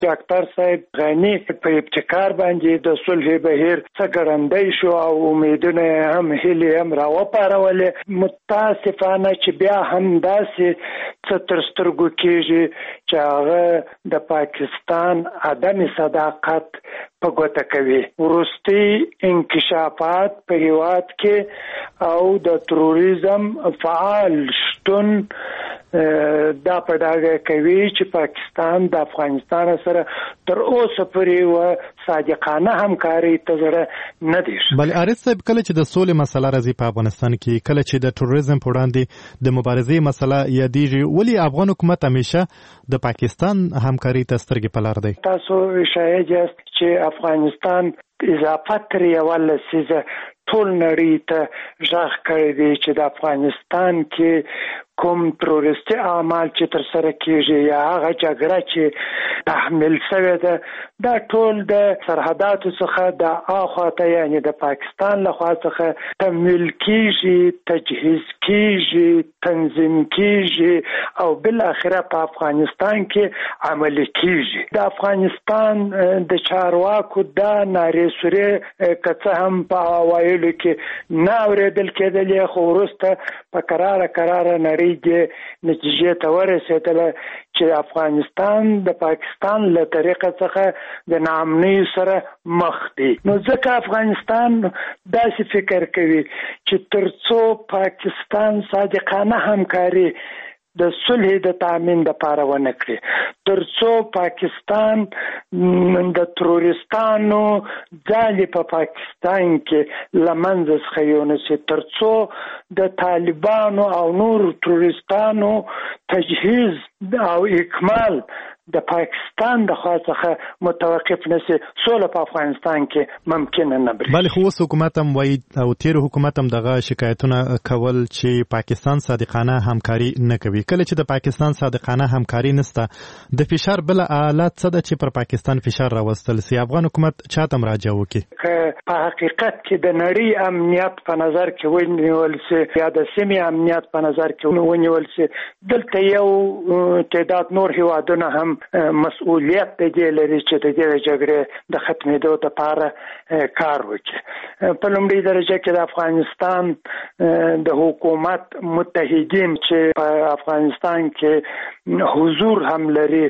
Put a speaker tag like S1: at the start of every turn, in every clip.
S1: ډاکټر صاحب غني په ابتکار باندې د صلح بهیر څخه ګړندی شو او امیدونه هم هلي هم راوپارولې. متاسفانه چې بیا هم داسې څه تر سترګو کېږي چې هغه د پاکستان عدم صداقت په ګوته کوي. وروستي انکشافات په هیواد کې او د تروریزم فعال شتون دا په ډاګه کوي چې پاکستان د افغانستان سره تر اوسه پورې صادقانه همکاري ته زړه نه دی.
S2: بل عارف صاحب کله چې د سولې مسله راځي په افغانستان کې، کله چې د تروریزم په وړاندې د مبارزې مسله یادېږي، ولې افغان حکومت همیشه د پاکستان همکاري ته سترګې په لار دی؟
S1: تاسو شاهد یاست چې افغانستان اضافه تر یوه لسیزه ټول نړۍ ته غږ کړی دی چې د افغانستان کې کوم تروریستي اعمال چې تر سره کېږي یا هغه جګړه چې تحمیل شوې ده دا ټول د سرحداتو څخه د اخواته یعنی د پاکستان له خوا څخه تمویل کېږي، تجهیز کېږي، تنظیم کېږي او بالاخره په افغانستان کې عملي کېږي. د افغانستان د چارواکو دا نارې سورې که څه هم په اوایلو کې نه اورېدل کېدلې، خو وروسته په قراره نړۍ کې نتیجې ته ورسېدله چې افغانستان د پاکستان له طریقه څخه د ناامنۍ سره مخ دی. نو ځکه افغانستان داسې فکر کوي چې ترڅو پاکستان صادقانه همکاري د صلح د تامین لپاره ونه کړي، ترڅو پاکستان د تروریستانو ځالې په پاکستان کې لمنځه څخه یونسي، ترڅو د طالبانو او نور تروریستانو تجهیز او اکمال د پاکستان د خوا څخه متوقف نشي، سوله په افغانستان کې ممکن نه بری.
S2: بل خو حکومت هم وایي او تیر حکومت هم دغه شکایتونه کول چې پاکستان صادقانه همکاري نه کوي. کله چې د پاکستان صادقانه همکاري نشته، د فشار بل آلات څه ده چې پر پاکستان فشار راوستل سي؟ افغان حکومت چاته مراجعه وکړي؟
S1: که په حقیقت کې د نړۍ امنیت په نظر کې ونیول سي یا د سیمې امنیت په نظر کې ونیول سي، دلته یو تعداد نور هیوادونه هم مسؤلیت دی لري چې د دې جګړې د ختمېدو لپاره کار وکړي. په لومړي درجه کې د افغانستان د حکومت متحدین چې په افغانستان کې حضور هم لري،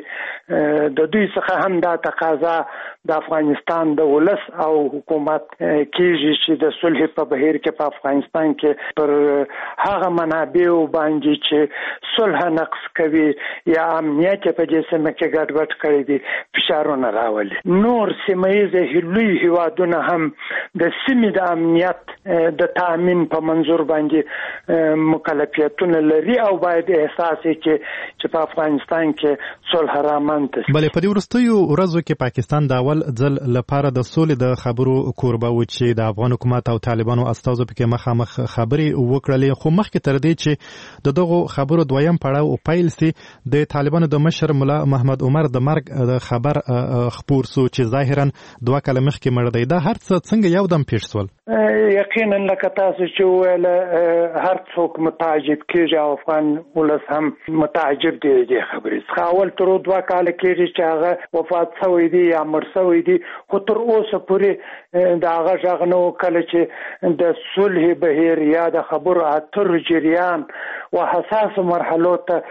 S1: د دوی څخه هم دا تقاضا د افغانستان د ولس او حکومت کېږي چې د صلح په بهیر کې په افغانستان کې پر هغه منابعو باندې چې صلح نقص کوي یا امنیت په دې سیمه کې ګډوډ کړی دي فشارونه راولي. نور سیمه‌ییز لوی هیوادونه هم د سیمې د امنیت د تامین په منظور باندې مکلفیتونه لري او باید احساس وکړي چې په افغانستان کې صلح رامنځته شي.
S2: بلې په دې وروستیو ورځو کې پاکستان د اول ځل لپاره د سولې د خبرو کوربه و چې د افغان حکومت او طالبانو استازو پکې مخامخ خبرې وکړلې، خو مخکې تر دې چې د دغو خبرو دویم پړاو پیل سي، د طالبانو د مشر ملا محمد عمر د مرګ د خبر خپور سو چې ظاهرا 2 کاله مخکې مړ دی. دا هر څه څنګه یو دم پیښ سول؟
S1: یقینا لکه تاسو چې ویل هر څوک متعجب کېږي او افغان ولس هم متعجب دی د خبرې څخه. اول تر 2 کاله کېږي چې هغه وفات شوی دی یا مړ شوی دی، خو تر اوسه پورې د هغه غږ نه و. کله چې د صلح بهیر یا د خبرو اترو جریان و حساسو مرحلو ته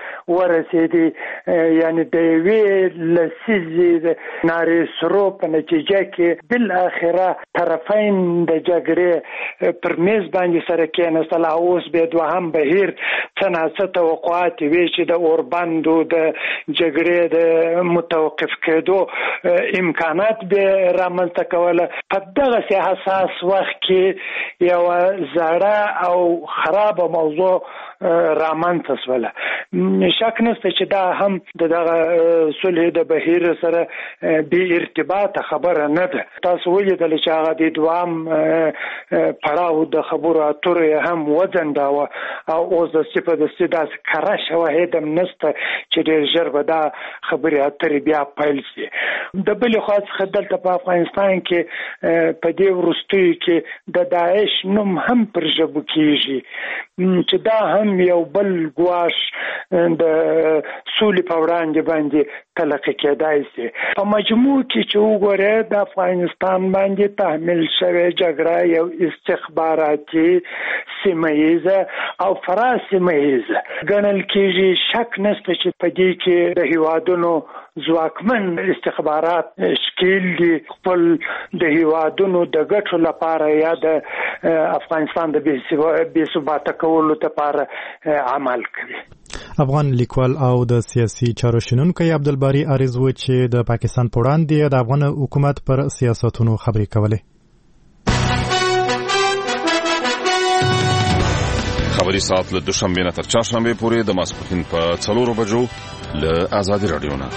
S1: ورسېدي، یعنی د یوې لسیزې نارې سرو په نتیجه کې بالاخره طرفین د جګړې پر میز باندې سره کېناستل او اوس بیا دوهم بهیر څه ناڅه توقعات وي چې د اوربندو د جګړې د متوقف کېدو امکانات به رامنځته کوله. په دغه حساس وخت کې یو زړه او خراب موضوع رامنځته شوله. شک نشته چې دا هم دغه صلح د بهیر سره بې ارتباطه خبره نه ده. تاسو ولیدل چې هغه د دوام پړاو د خبرو اترو هم وځنډاوه او اوس د صفه د کره شواهد هم نشته چې ډېر ژر به دا خبرې اترې بیا پیل شي. د بلې خوا څخه دلته په افغانستان کې په دې وروستیو کې د داعش نوم هم پر ژبو کېږي چې دا هم یو یو بل ګواښ د سولې په وړاندې باندې تلقي کېدای شي. په مجموع کې چې وګورئ د افغانستان باندې تحمیل شوې جګړه یو استخباراتي سیمه ییزه او فراسیمه ییزه ګڼل کېږي. شک نشته چې په دې کې د هیوادونو ځواکمن استخبارات شکیل دي خپل د هیوادونو د ګټو لپاره یا د افغانستان د بې ثباته کولو لپاره عمل کوي.
S2: افغان لیکوال او د سیاسي چارو شنونکی عبدالباری عارض و چې د پاکستان په وړاندې د افغان حکومت پر سیاستونو خبرې کولې.
S3: خبري ساعت له دوشنبه نه تر چهارشنبه پورې د ماسپښین په 4 بجو له آزادي رادیو نه.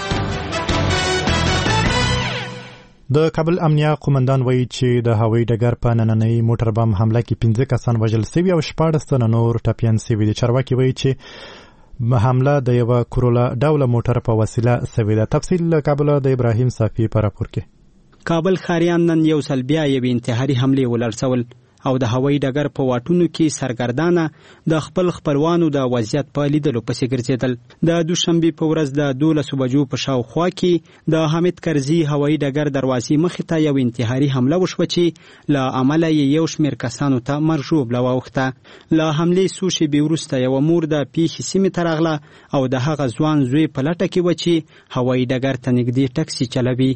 S2: د کابل امنیه قومندان وایي چې د هوایي ډګر په نننۍ موټر بم حمله کې 15 کسان وژل شوي او 14 تنه نور ټپیان شوي دي. چارواکي وایي چې حمله د یو کورولا ډوله موټر په وسیله شوې ده. تفصیل له کابل د ابراهیم صافي په راپور کې.
S4: کابل ښاریان نن یو ځل بیا یوې انتحاري حملې ولړزول او د هوایي ډګر په واټونو کې سرګردانه د خپل خپلوانو د وضعیت په لیدلو پسې ګرځېدل. د دوشنبې په ورځ د 12 بجو په شاوخوا کې د حامد کرزي هوایي ډګر دروازې مخې ته یو انتحاري حمله وشوه چې له امله یو شمېر کسانو ته مرګ ژوبله واوښته. له حملې څو شېبې وروسته یوه مور د پیښې سیمې ته راغله او د هغه ځوان زوی په لټه کې و چې هوایي ډګر ته نږدې ټکسي چلوي.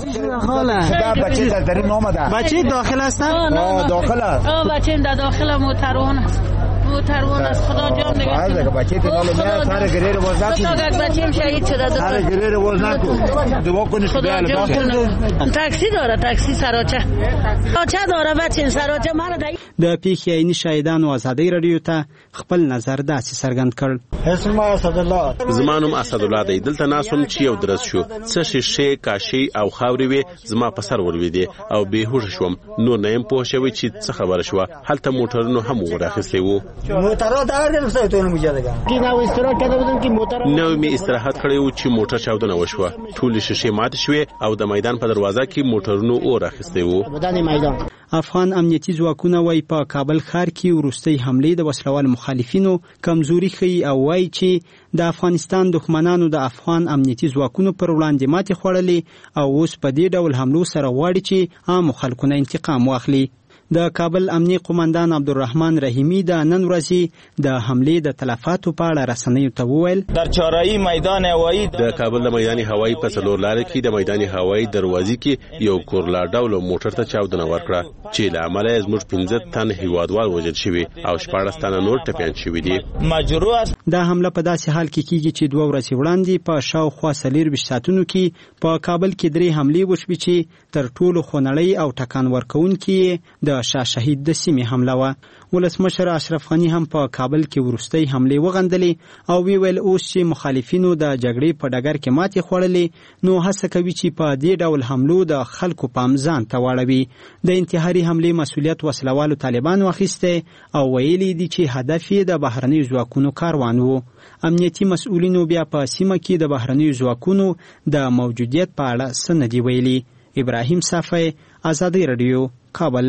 S5: بچه داخل هستن؟
S6: داخل بچه در داخل موتروان است. موتروان است. خدا جان نگهدار.
S5: بچه تنالو میاد سر گریر باز نکن.
S6: بچه‌م شهید شده.
S5: سر گریر باز نکن. دعا کنید
S6: خدا جان تاکسی داره. تاکسی سراچه. سراچه داره بچه سراچه مرا دی.
S4: د پیښې عیني شاهدانو آزادۍ رادیو ته خپل نظر داسې څرګند کړ.
S5: اسم اسد الله.
S7: زما نوم اسد الله دی. دلته ناسوم چې یو درس شو. څه شیشه کاشي او خاورې وي زما په سر ولوېدې او بېهوښه شوم. نور نه يم پوه شوی چې څه خبره شوه. هلته موټرونو هم ورخصلې وو.
S5: موټرو دا ډېر څه ته نه مجاده کی نو استراحت کړو چې موټر
S7: نو می استراحت کړو چې موټر چاودنه وشوه. ټول شیشه مات شوه او د میدان په دروازه کې موټرونو ورخصلې وو.
S5: بدن میدان
S4: افغان امنیتي ځواکونه وايي په کابل ښار کې وروستۍ حملې د وسلوال مخالفینو کمزوري ښیي او وايي چې د افغانستان دښمنانو د افغان امنیتي ځواکونو پر وړاندې ماتې خوړلې او اوس په دې ډول حملو سره غواړي چې عام خلکو نه انتقام واخلي. د کابل امنیه قومندان عبدالرحمن رحیمی د نن ورځې د حملې د تلفاتو په اړه رسنیو ته وویل
S8: در چهاررahی میدان هوایی
S7: د کابل د میدان هوایی په څلور لارې کې د میدان هوایی دروازې کې یو کورلا ډول موټر ته چاودنه ورکړه چې له امله زموږ 15 تن هیوادوال وژل شوي او 14 تن نور ټپیان شوي دي.
S8: مجروح است.
S4: دا حمله په داسې حال کې کیږي چې 2 ورځې وړاندې په شاوخوا 24 ساعتونو کې په کابل کې 3 حملې وشوې چې تر ټولو خونړۍ او ټکان ورکوونکې د شاه شهید د سیمې حمله وه. ولسمشر اشرف غنی هم په کابل کې وروستۍ حملې وغندلې او ویل اوس چې مخالفینو د جګړې په ډګر کې ماتې خوړلې نو هڅه کوي چې په دې ډول حملو د خلکو پام ځان ته واړوي. د انتحاري حملې مسؤلیت وسلوالو طالبانو اخیسته او ویلي دي چې هدف یې د بهرنیو ځواکونو کاروان و. امنیتي مسؤلینو بیا په سیمه کې د بهرنیو ځواکونو د موجودیت په اړه څه نه دي ویلي. ابراهیم صافی، آزادی رادیو، کابل.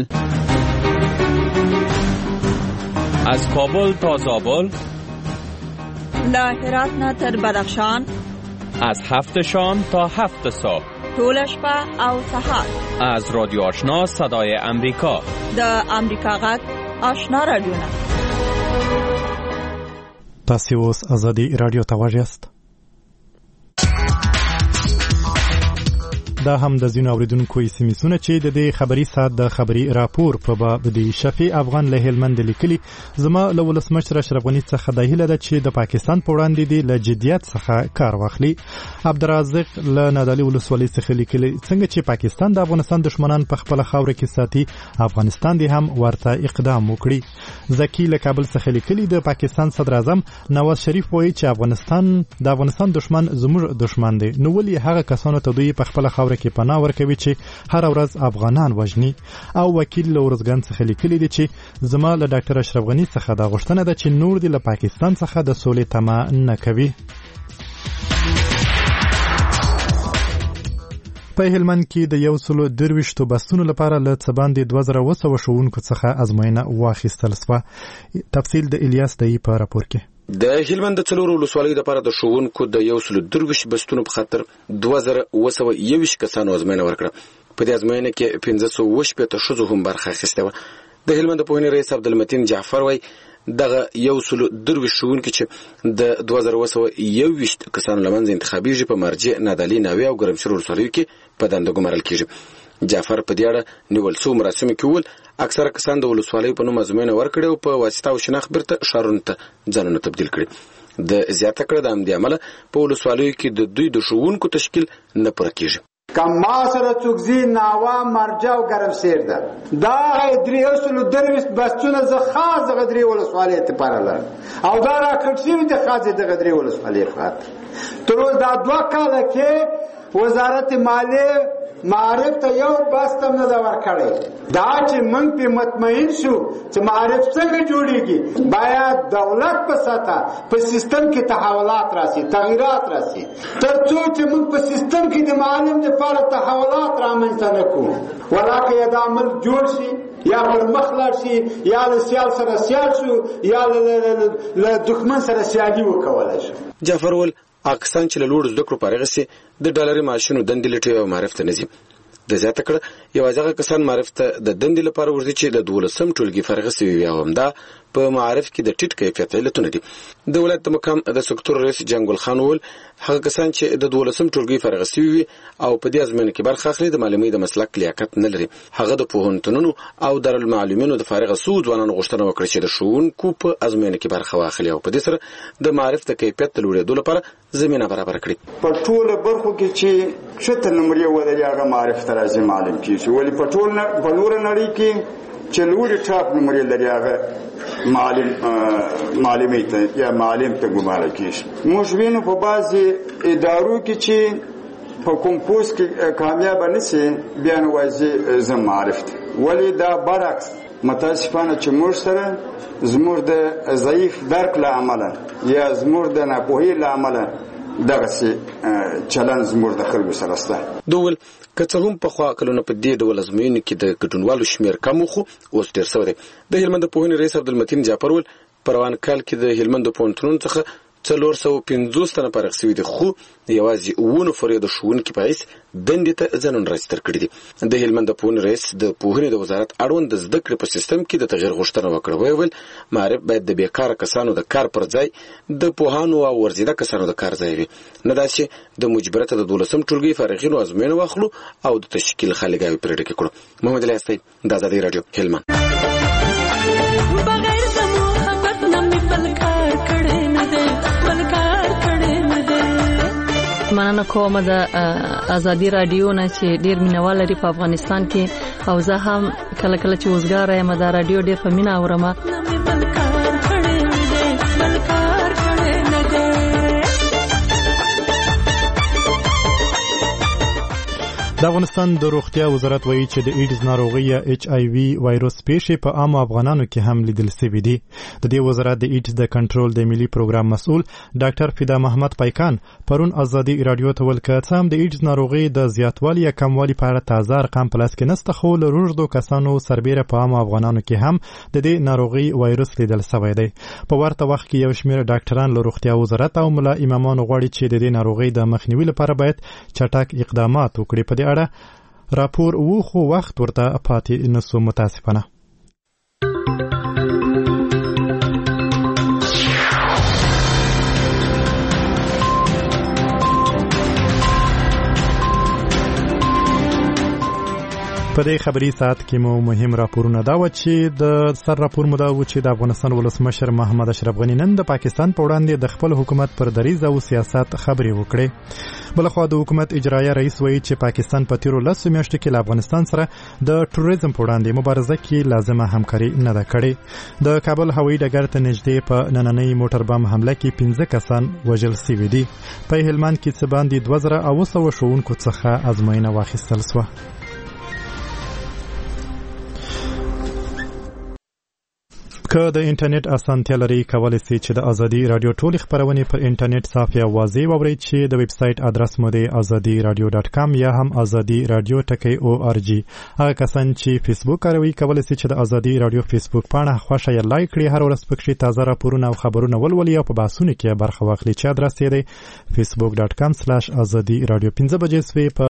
S9: از کابل تا زابل،
S10: له هرات نه تر بدخشان،
S9: از 7 شام تا 7 صبح،
S10: ټول شپه او سهار.
S9: از رادیو آشنا صدای امریکا،
S10: د امریکا غږ آشنا رادیو.
S2: تاسو اوس آزادی رادیو ته واجست. دا هم د ځینو اوریدونکو اسمسونه چې د دې خبري سات د خبري راپور په باب د شفیع افغان له هلمند لیکلي زما له ولسمشر اشرف غنی څخه د هیله ده چې د پاکستان په وړاندې د لجدیت څخه کار واخلي. عبدالرزاق له نادالي ولسوالۍ څخه لیکلي څنګه چې پاکستان د افغانستان دشمنان په خپل خاور کې ساتي افغانستان دې هم ورته اقدام وکړي. زکی له کابل څخه لیکلي د پاکستان صدر اعظم نواز شریف وایي چې افغانستان دشمن زموږ دشمن دی نو ولې هغه کسانو ته دوی په خپل خاور کې پناه ورکوي چې هر ورځ افغانان وژني. او وکیل له ورزګان څخه لیکلي دی چې زما له ډاکټر اشرف غنی څخه دا غوښتنه ده چې نور دی له پاکستان څخه د سولې تمه نه کوي. په هلمند کې د 122 بسونو لپاره له څه باندې 2200 ښوونکو څخه ازموینه واخیستل شوه. تفصیل د الیاس دی په راپور کې.
S11: د هلمند د څلورو ولسوالیو لپاره د ښوونکو د 123 بستونو په خاطر 2221 کسانو ازموینه ورکړه. په دې ازموینه کې 518 ښځو هم برخه اخیسته وه. د هلمند د پوهنې رئیس عبدالمتین جعفر وایي دغه 123 ښوونکي چې د 2221 کسانو لمنځه انتخابیږي په مرجع نادعلي ناوې او ګرمسیر ولسوالیو کې په دنده ګمارل کیږي. جعفر په دې اړه نیول شوو مراسمو کې وویل اکثره کسان د ولسوالیو په نوم ازموینه ورکړې او په واسطه او شناخت بیرته ښارونو ته ځانونه تبدیل کړي. د زیاته کړه د همدې امله په ولسوالیو کې د دوی د ښوونکو تشکیل نه پوره کیږي.
S12: کما سره څوکزي ناوا مرجع او ګرمسیر ده دا 323 بسونه زه خاص غدري ولسوالیو ته پارل او دا راکړې د خاص د غدري ولسوالیو خاطر تر دا 2 کال کې وزارت مالیه معارف ته یو بستم نه دا ورکړی. دا چې موږ په مطمئن شو چې معارف څنګه جوړیږي باید دولت په ساته په سیستم کې تحولات راسي تغیرات راسي ترڅو چې موږ په سیستم کې د معلم لپاره تحولات رامنځته نکړو ولکه دا عمل جوړ شي یا پر مخ لاړ شي یا له سیال سره سیال شو یا له دښمن سره سیالي وکولای شو.
S11: جعفر ول پاکستان چې له لوړ زده کړو فارغ سي د ډالري معاشونو دندې لټوي او معرفت نه ځي. د زیاته کړه یوازې کسان معرفت د دندې لپاره ورځي چې د 12 ټولګي فارغ سي وي او همدا په معارف کې د ټیټ کیفیت علتونه دي. د ولایت مقام د سکتور رئیس جنگل خان ول هغه کسان چې د 12 ټولګي فارغ سي وي او په دې ازمنه کې برخه اخلي د معلومي د مسلک لیاقت نه لري. هغه د پوهنتونونو او دارالمعلمینو د فارغ سو ځوانانو غوښتنه وکړه چې د ښوونکو په ازمنه کې برخه واخلي او په دې سره د معرفت د کیفیت لوړېدو لپاره زمينه برابر کړي.
S12: په ټول برخو کې چې شته نمرې ولري هغه معرفت راځي معلم کیږي ولی په ټول په نور نړۍ کې چې لوړ ټاپ نمرې لري هغه معلمي ته یا معلم ته ګمارل کیږي. موږ وینو په بعضي ادارو کې چې په کوم پوسټ کې کامیاب نشي بیا نو واځي زم معرفت ولی دا برعکس متاسفانه چې موږ سره زموږ د ضعیف درک له امله یا زموږ د ناپوهۍ له امله دغه سي چلن زموږ د خلکو سره سره
S11: دوول کڅه هم په خوا کلونه په دې ډول ازموینې کې د ګډونوالو شمیر کم خو اوس ډیر شوی دی. د هلمند پوهنې رئیس عبدالمتین جعفر ول پروان کال کې د هلمند پوهنتون څخه 450 تنه فارغ شوي دي خو یوازې ونه فرید ښوونکي په هیڅ دندې ته ځانونه راستر کړي دي. د هلمند پوهنې رئیس د پوهنې د وزارت اړوند د زده کړې په سیستم کې د تغیر غوښتنه وکړه. ویل معرف باید د بیکاره کسانو د کار پر ځای د پوهانو او ورزیده کسانو د کار ځای وي نه دا چې د مجبرته د 12 ټولګي فارغینو ازموینه واخلو او د تشکیل خلګاوي پرېږدي کړو. محمد علي استای د آزادۍ رادیو هلمند.
S13: مننه کوم د آزادۍ رادیو نه چې ډیر مینوال لري په افغانستان کې او زه هم کله کله چې وزګار یم د رادیو ډیر په مینا اورم.
S2: د افغانستان د روغتیا وزارت وایي چې د ایډز ناروغي یا HIV وایروس پیښې په عام افغانانو کې هم لیدل شوې دي. د دې وزارت د ایډز د کنټرول د ملي پروګرام مسؤل ډاکټر فدا محمد پایکان پرون آزادي رادیو ته ویل چې هم د ایډز ناروغي د زیاتوالي یا کموالي په اړه تازه ارقام په لاس کې نشته خو له روږدو کسانو سربېره په عام افغانانو کې هم د دې ناروغي وایروس لیدل شوی دی. په ورته وخت کې یو شمېر ډاکټران له روغتیا وزارت او ملا امامانو غواړي چې د دې ناروغي د مخنیوي لپاره باید چټک اقدامات وکړي. په دې اړه راپور وو خو وخت ورته پاتې نسو متاسفانه. په دې خبري ساعت کې مو مهم راپورونه دا و چې د سر راپور مو دا و چې د افغانستان ولسمشر محمد اشرف غنی نن د پاکستان په وړاندې د خپل حکومت پر دریځ او سیاست خبري وکړي. بلخوا د حکومت اجرایه رئیس وایي چې پاکستان په تیرو 10 میاشتو کې له افغانستان سره د ټوریزم په وړاندې مبارزه کې لازمه همکاري نه ده کړې. د کابل هوایي ډګر ته نږدې په نننۍ موټر بم حمله کې 15 کسان وژل شوي دي. په هلمند کې څه باندې 2900 ښوونکو څخه ازموینه واخیستل شوه. که د انټرنیټ اسانتیا لري کولای شئ چې د ازادي رادیو ټول خبرونه پر انټرنیټ صفحه واضح واورئ چې د ویب سټ ادرس مو د azadiradio.com یا هم azadiradio.org. هغه کسان چې فیسبوک کاروي کولای شي چې د ازادي رادیو فیسبوک پاڼه خوښه یا لایک کړئ. هر ورځ پکې تازه راپورونه او خبرونه ولولئ او په بحثونو کې برخه واخلئ چې ادرس یې دی facebook.com/azadiradio. 15 بجې سوي